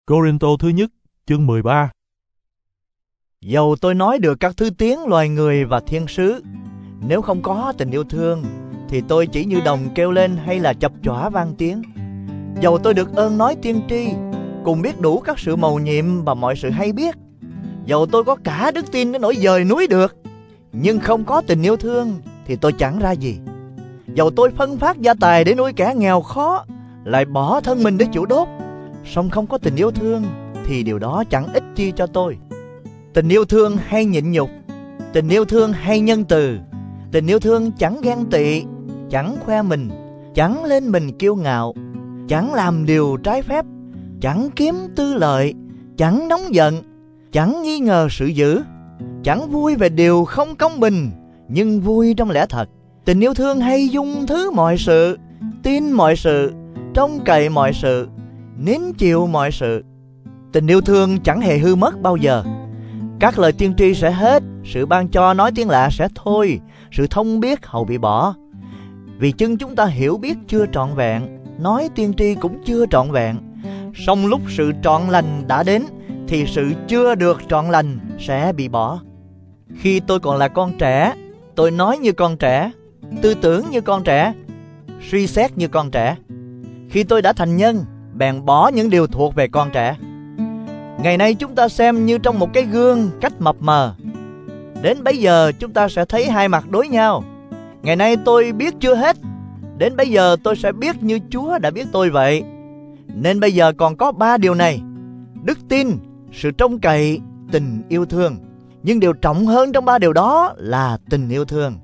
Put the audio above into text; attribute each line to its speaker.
Speaker 1: Cô-rinh-tô thứ nhất, chương 13.
Speaker 2: Dầu tôi nói được các thứ tiếng loài người và thiên sứ, nếu không có tình yêu thương thì tôi chỉ như đồng kêu lên hay là chập chỏa vang tiếng. Dầu tôi được ơn nói tiên tri, cùng biết đủ các sự mầu nhiệm và mọi sự hay biết. Dầu tôi có cả đức tin đến nỗi dời núi được, nhưng không có tình yêu thương thì tôi chẳng ra gì. Dầu tôi phân phát gia tài để nuôi kẻ nghèo khó, lại bỏ thân mình để chịu đốt, song không có tình yêu thương thì điều đó chẳng ích chi cho tôi. Tình yêu thương hay nhịn nhục, tình yêu thương hay nhân từ, tình yêu thương chẳng ghen tị, chẳng khoe mình, chẳng lên mình kiêu ngạo, chẳng làm điều trái phép, chẳng kiếm tư lợi, chẳng nóng giận, chẳng nghi ngờ sự dữ, chẳng vui về điều không công bình, nhưng vui trong lẽ thật. Tình yêu thương hay dung thứ mọi sự, tin mọi sự, trông cậy mọi sự, nín chịu mọi sự. Tình yêu thương chẳng hề hư mất bao giờ. Các lời tiên tri sẽ hết, sự ban cho nói tiếng lạ sẽ thôi, sự thông biết hầu bị bỏ. Vì chưng chúng ta hiểu biết chưa trọn vẹn, nói tiên tri cũng chưa trọn vẹn. Song lúc sự trọn lành đã đến thì sự chưa được trọn lành sẽ bị bỏ. Khi tôi còn là con trẻ, tôi nói như con trẻ, tư tưởng như con trẻ, suy xét như con trẻ. Khi tôi đã thành nhân, bèn bỏ những điều thuộc về con trẻ. Ngày nay chúng ta xem như trong một cái gương cách mập mờ. Đến bấy giờ chúng ta sẽ thấy hai mặt đối nhau. Ngày nay tôi biết chưa hết, đến bấy giờ tôi sẽ biết như Chúa đã biết tôi vậy. Nên bây giờ còn có 3 điều này: đức tin, sự trông cậy, tình yêu thương. Nhưng điều trọng hơn trong 3 điều đó là tình yêu thương.